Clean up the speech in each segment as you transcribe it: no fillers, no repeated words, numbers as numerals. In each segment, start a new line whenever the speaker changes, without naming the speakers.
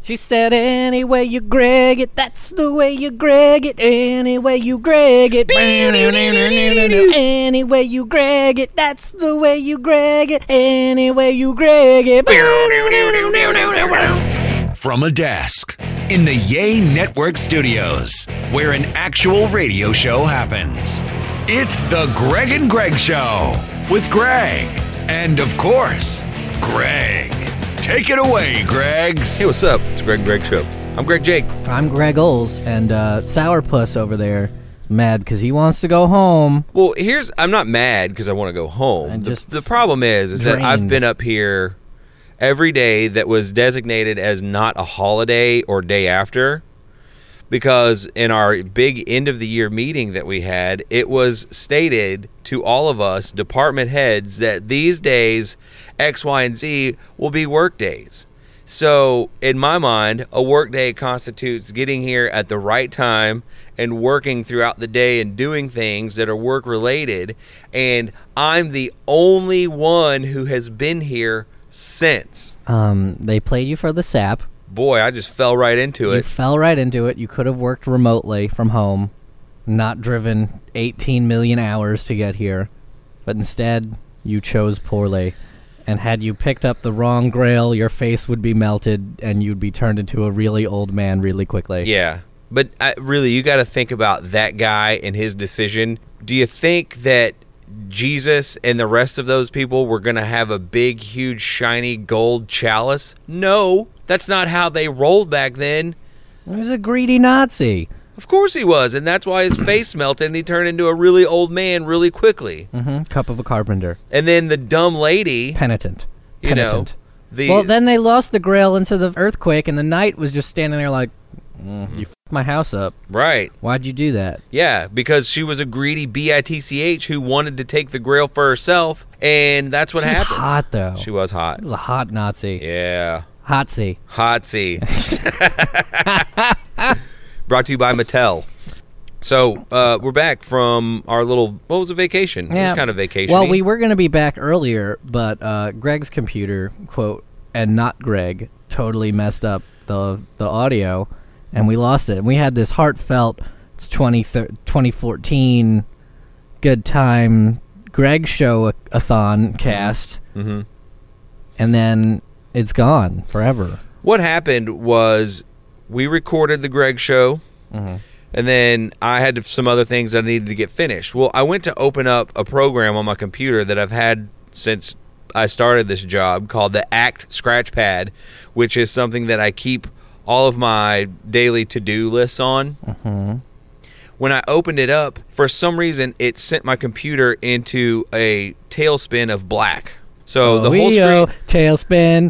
She said, any way you Greg it, that's the way you Greg it. Any way you Greg it. Any way you Greg it, that's the way you Greg it. Any way you Greg it.
From a desk in the Yay Network studios, where an actual radio show happens. It's the Greg and Greg Show with Greg and, of course, Greg. Take it away, Gregs.
Hey, what's up? It's Greg and Greg Show. I'm Greg Jake.
I'm Greg Oles, and Sourpuss over there mad because he wants to go home.
Well, I'm not mad because I want to go home.
And
the problem is that I've been up here every day that was designated as not a holiday or day after, because in our big end-of-the-year meeting that we had, it was stated to all of us department heads that these days, X, Y, and Z will be work days. So, in my mind, a work day constitutes getting here at the right time and working throughout the day and doing things that are work-related, and I'm the only one who has been here since.
They played you for the sap.
Boy, I just fell right into it.
You fell right into it. You could have worked remotely from home, not driven 18 million hours to get here. But instead, you chose poorly. And had you picked up the wrong grail, your face would be melted and you'd be turned into a really old man really quickly.
Yeah. But really, you got to think about that guy and his decision. Do you think that Jesus and the rest of those people were going to have a big, huge, shiny gold chalice? No. That's not how they rolled back then.
He was a greedy Nazi.
Of course he was, and that's why his face melted and he turned into a really old man really quickly.
Cup of a carpenter.
And then the dumb lady...
Penitent.
Well,
then they lost the grail into the earthquake, and the knight was just standing there like, you f***ed my house up.
Right.
Why'd you do that?
Yeah, because she was a greedy bitch who wanted to take the grail for herself, and that's what happened.
She was hot, though.
She was hot.
She was a hot Nazi.
Yeah.
Hotsy.
Brought to you by Mattel. So, we're back from our little, what was a vacation?
Yeah.
It was kind of vacation.
Well, we were going to be back earlier, but Greg's computer, quote, and not Greg, totally messed up the audio, and we lost it. And we had this heartfelt, it's 2014 good time Greg Show-a-thon cast, and then it's gone forever.
What happened was we recorded the Greg Show, and then I had some other things that I needed to get finished. Well, I went to open up a program on my computer that I've had since I started this job called the ACT Scratchpad, which is something that I keep all of my daily to-do lists on. When I opened it up, for some reason, it sent my computer into a tailspin of black. So the whole screen...
tailspin,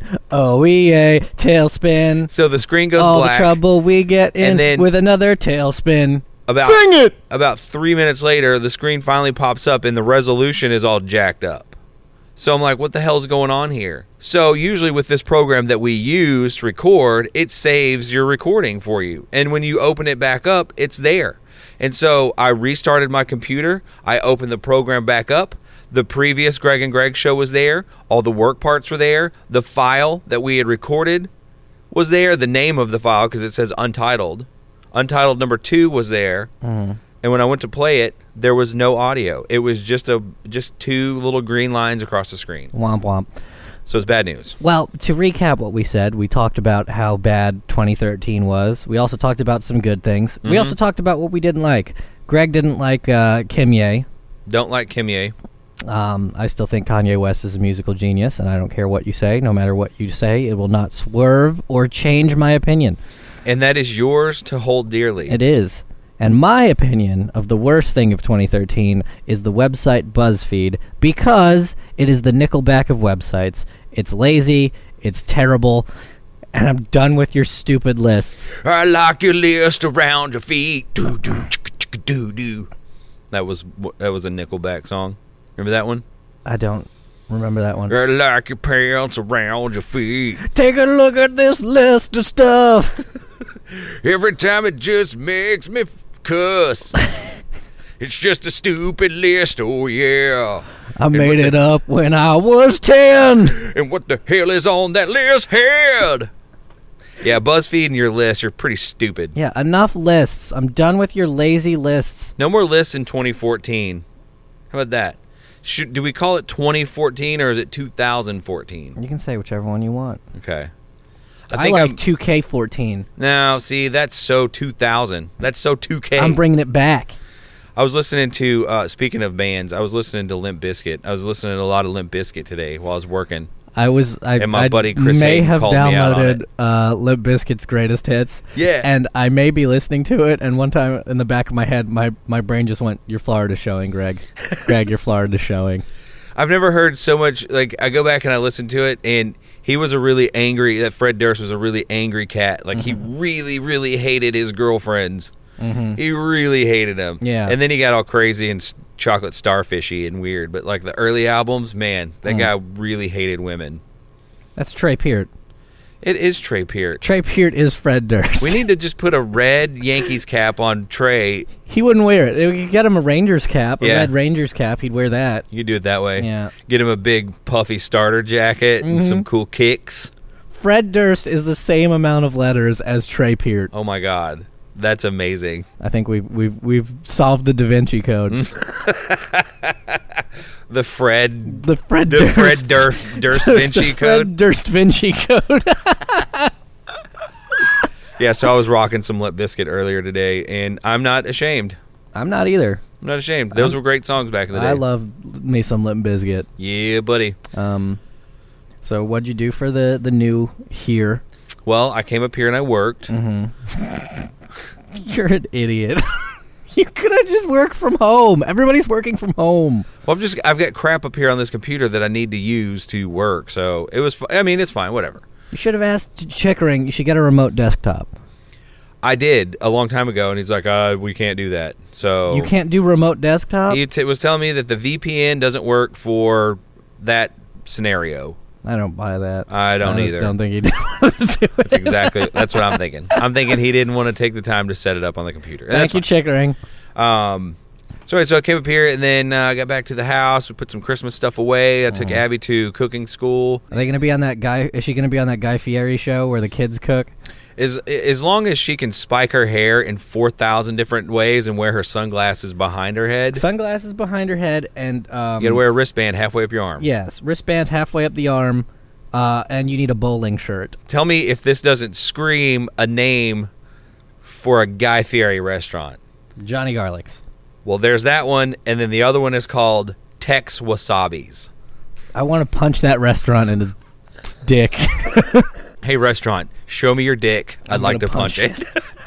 tailspin.
So the screen goes
all
black.
All the trouble we get in
then
with another tailspin.
Sing it! About 3 minutes later, the screen finally pops up and the resolution is all jacked up. So I'm like, what the hell's going on here? So usually with this program that we use to record, it saves your recording for you. And when you open it back up, it's there. And so I restarted my computer. I opened the program back up. The previous Greg and Greg Show was there. All the work parts were there. The file that we had recorded was there. The name of the file, because it says Untitled. Untitled number 2 was there. And when I went to play it, there was no audio. It was just two little green lines across the screen.
Womp womp.
So it's bad news.
Well, to recap what we said, we talked about how bad 2013 was. We also talked about some good things. We also talked about what we didn't like. Greg didn't like Kimye.
Don't like Kimye.
I still think Kanye West is a musical genius, and I don't care what you say. No matter what you say, it will not swerve or change my opinion.
And that is yours to hold dearly.
It is. And my opinion of the worst thing of 2013 is the website BuzzFeed, because it is the Nickelback of websites. It's lazy, it's terrible, and I'm done with your stupid lists.
I like your list around your feet. Do do chicka do do. That was a Nickelback song. Remember that one?
I don't remember that one.
I like your pants around your feet.
Take a look at this list of stuff.
Every time it just makes me cuss. It's just a stupid list, oh yeah.
I made it up when I was 10.
And what the hell is on that list head? Yeah, BuzzFeed and your list, you're pretty stupid.
Yeah, enough lists. I'm done with your lazy lists.
No more lists in 2014. How about that? Do we call it 2014 or is it 2014?
You can say whichever one you want.
Okay.
I like 2K14.
No, see, that's so 2000. That's so 2K.
I'm bringing it back.
I was listening to, speaking of bands, I was listening to Limp Bizkit. I was listening to a lot of Limp Bizkit today while I was working.
And
my buddy Chris
may
Hayden
have
called me out on
downloaded Limp Bizkit's greatest hits.
Yeah.
And I may be listening to it, and one time in the back of my head, my brain just went, "You're Florida showing, Greg. Greg, you're Florida showing."
I've never heard so much, like, I go back and I listen to it, and he was a really angry, that Fred Durst was a really angry cat. Like, he really, really hated his girlfriends. He really hated them.
Yeah.
And then he got all crazy and chocolate starfishy and weird. But, like, the early albums, man, that guy really hated women. That's
Trey Peart.
It is Trey Peart.
Trey Peart is Fred Durst.
We need to just put a red Yankees cap on Trey.
He wouldn't wear it. You get him a Rangers cap, a
Yeah.
red Rangers cap. He'd wear that.
You could do it that way.
Yeah.
Get him a big puffy starter jacket and some cool kicks.
Fred Durst is the same amount of letters as Trey Peart.
Oh my God, that's amazing.
I think we've solved the Da Vinci Code.
The Fred
Durst
Vinci code.
Fred Durst Vinci Code.
Yeah, so I was rocking some Limp Bizkit earlier today, and I'm not ashamed.
I'm not either.
I'm not ashamed. Those were great songs back in the day.
I love me some Limp Bizkit.
Yeah, buddy.
So what'd you do for the new here?
Well, I came up here and I worked.
You're an idiot. You could have just worked from home. Everybody's working from home.
Well, I've got crap up here on this computer that I need to use to work, so it was. I mean, it's fine. Whatever.
You should have asked Chickering. You should get a remote desktop.
I did a long time ago, and he's like, we can't do that. So
you can't do remote desktop?
He was telling me that the VPN doesn't work for that scenario.
I don't buy that.
I don't either.
I don't think he did want to do it.
That's what I'm thinking. I'm thinking he didn't want to take the time to set it up on the computer.
Thank you, Chickering.
So I came up here, and then I got back to the house. We put some Christmas stuff away. I took Abby to cooking school.
Are they going to be on that guy? Is she going to be on that Guy Fieri show where the kids cook?
As long as she can spike her hair in 4,000 different ways and wear her sunglasses behind her head.
Sunglasses behind her head, and
you got to wear a wristband halfway up your arm.
Yes, wristband halfway up the arm, and you need a bowling shirt.
Tell me if this doesn't scream a name for a Guy Fieri restaurant.
Johnny Garlic's.
Well, there's that one, and then the other one is called Tex Wasabi's.
I want to punch that restaurant in its dick.
Hey, restaurant, show me your dick. I'd like to punch it.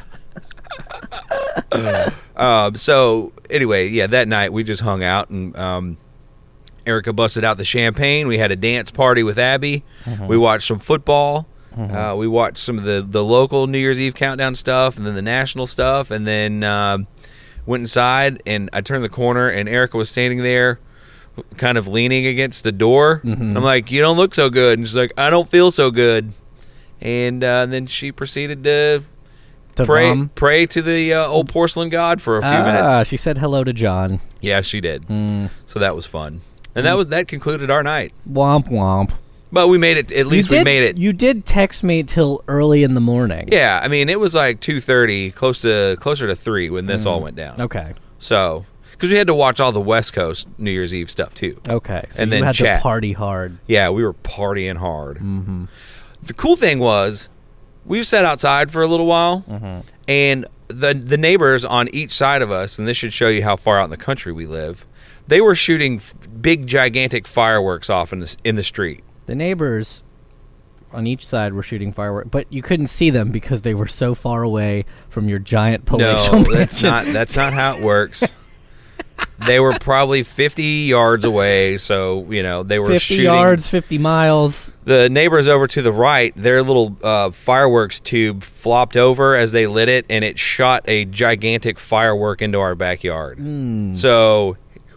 So, anyway, yeah, that night we just hung out, and Erica busted out the champagne. We had a dance party with Abby. We watched some football. We watched some of the local New Year's Eve countdown stuff, and then the national stuff, and then went inside, and I turned the corner, and Erica was standing there kind of leaning against the door. I'm like, you don't look so good. And she's like, I don't feel so good. And then she proceeded to pray to the old porcelain god for a few minutes.
She said hello to John.
Yeah, she did. So that was fun. And that concluded our night.
Womp womp.
But we made it. At least we made it.
You did text me till early in the morning.
Yeah, I mean, it was like 2:30, closer to 3 when this all went down.
Okay.
So, because we had to watch all the West Coast New Year's Eve stuff too.
Okay. So
and
you
then
had
chat.
to party hard.
Yeah, we were partying hard. The cool thing was, we sat outside for a little while, and the neighbors on each side of us, and this should show you how far out in the country we live, they were shooting big, gigantic fireworks off in the street.
The neighbors on each side were shooting fireworks, but you couldn't see them because they were so far away from your giant palatial mansion.
That's not how it works. They were probably 50 yards away, so, they were
50
shooting.
50 yards, 50 miles.
The neighbors over to the right, their little fireworks tube flopped over as they lit it, and it shot a gigantic firework into our backyard. So,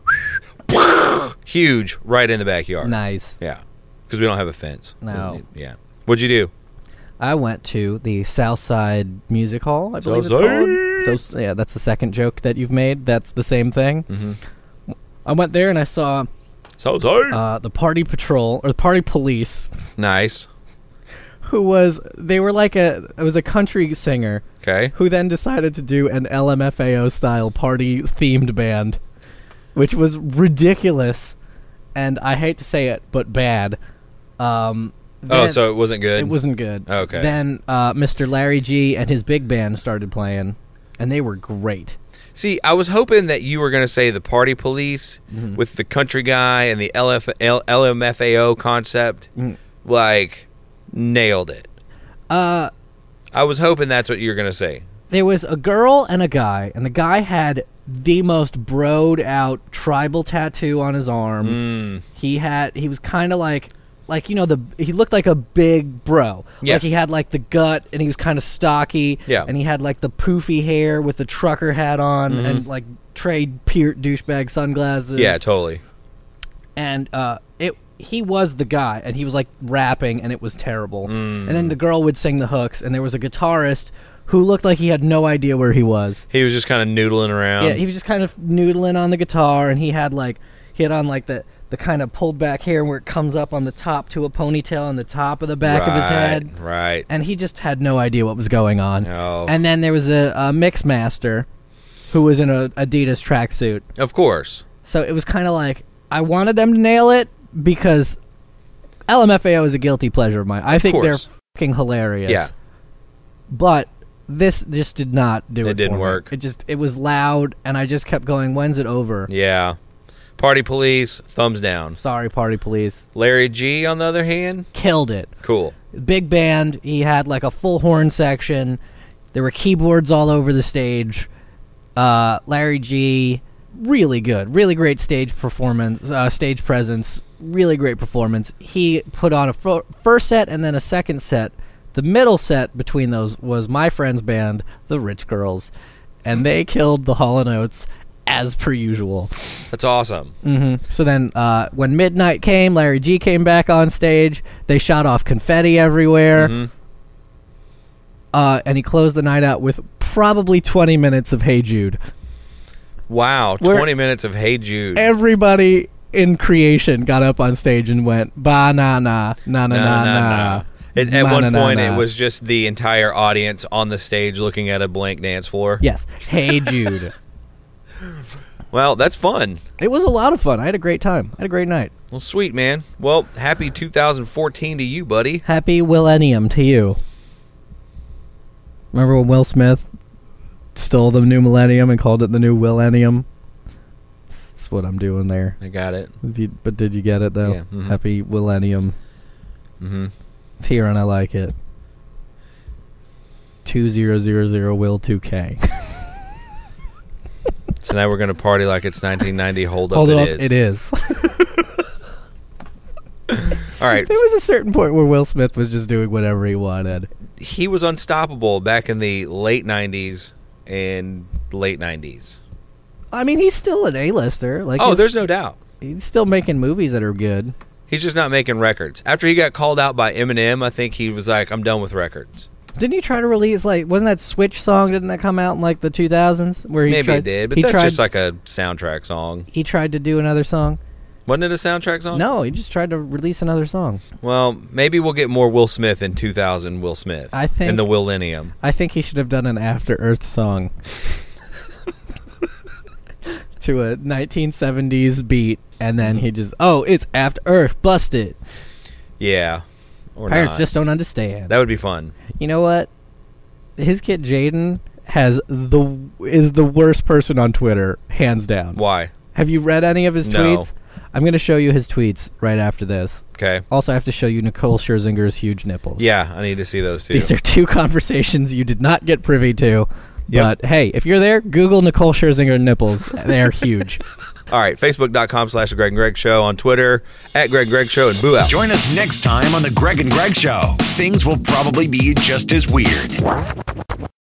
huge, right in the backyard.
Nice.
Yeah, because we don't have a fence.
No.
Yeah. What'd you do?
I went to the Southside Music Hall, I believe it's called. So, yeah, that's the second joke that you've made. That's the same thing. I went there and I saw the Party Patrol, or the Party Police.
Nice.
They were like it was a country singer
Okay.
who then decided to do an LMFAO style party themed band, which was ridiculous, and I hate to say it, but bad.
So it wasn't good?
It wasn't good.
Okay.
Then Mr. Larry G and his big band started playing, and they were great.
See, I was hoping that you were going to say the Party Police with the country guy and the LMFAO concept. Like, nailed it. I was hoping that's what you were going to say.
There was a girl and a guy, and the guy had the most broed out tribal tattoo on his arm. He was kind of like he looked like a big bro.
Yeah.
Like he had like the gut, and he was kind of stocky.
Yeah.
And he had like the poofy hair with the trucker hat on, and like Trade Peart douchebag sunglasses.
Yeah, totally.
And he was the guy, and he was like rapping, and it was terrible. And then the girl would sing the hooks, and there was a guitarist who looked like he had no idea where he was.
He was just kind of noodling around.
Yeah, he was just kind of noodling on the guitar, and he had on like the kind of pulled back hair where it comes up on the top to a ponytail on the top of the back of his head.
Right.
And he just had no idea what was going on.
Oh.
And then there was a mix master who was in a Adidas tracksuit.
Of course.
So it was kind of like, I wanted them to nail it because LMFAO is a guilty pleasure of mine. I think they're fucking hilarious.
Yeah.
But this just did not do it.
It didn't
for me.
work.
It was loud, and I just kept going, when's it over?
Yeah. Party Police, thumbs down.
Sorry, Party Police.
Larry G, on the other hand,
Killed it.
cool.
Big band. He had like a full horn section. There were keyboards all over the stage. Larry G, really good. Really great stage performance, stage presence. Really great performance. He put on a first set and then a second set. The middle set between those was my friend's band, the Rich Girls. And they killed the Hall & Oates as per usual.
That's awesome.
So then when midnight came, Larry G came back on stage. They shot off confetti everywhere. And he closed the night out with probably 20 minutes of Hey Jude.
Wow,
Where
20 minutes of Hey Jude.
Everybody in creation got up on stage and went, ba na na, na na na na.
At one point, it was just the entire audience on the stage looking at a blank dance floor.
Yes, Hey Jude.
Well, that's fun.
It was a lot of fun. I had a great time. I had a great night.
Well, sweet, man. Well, happy 2014 to you, buddy.
Happy Millennium to you. Remember when Will Smith stole the new millennium and called it the new Willennium? That's what I'm doing there.
I got it.
But did you get it, though?
Yeah.
Happy Millennium. It's here and I like it. 2000 Will 2K.
So now we're going to party like it's 1990. Hold up,
Hold
it
up,
is.
it is.
All right.
There was a certain point where Will Smith was just doing whatever he wanted.
He was unstoppable back in the late 90s and late 90s.
I mean, he's still an A-lister.
There's no doubt.
He's still making movies that are good.
He's just not making records. After he got called out by Eminem, I think he was like, I'm done with records.
Didn't he try to release, wasn't that Switch song, didn't that come out in, the 2000s? Where he
Maybe it did, but that's just like a soundtrack song.
He tried to do another song?
Wasn't it a soundtrack song?
No, he just tried to release another song.
Well, maybe we'll get more Will Smith in 2000 Will Smith.
I think...
In the Willennium.
I think he should have done an After Earth song. To a 1970s beat, and then he just, it's After Earth, bust it.
Yeah. Or
Parents
not.
just don't understand.
That would be fun.
You know what? His kid Jaden is the worst person on Twitter, hands down.
Why?
Have you read any of his
No.
tweets? I'm going to show you his tweets right after this.
Okay.
Also, I have to show you Nicole Scherzinger's huge nipples.
Yeah, I need to see those too.
These are two conversations you did not get privy to.
Yep.
But, hey, if you're there, Google Nicole Scherzinger nipples. They're huge.
All right, Facebook.com/The Greg and Greg Show. On Twitter, @Greg Greg Show, and boo out.
Join us next time on The Greg and Greg Show. Things will probably be just as weird.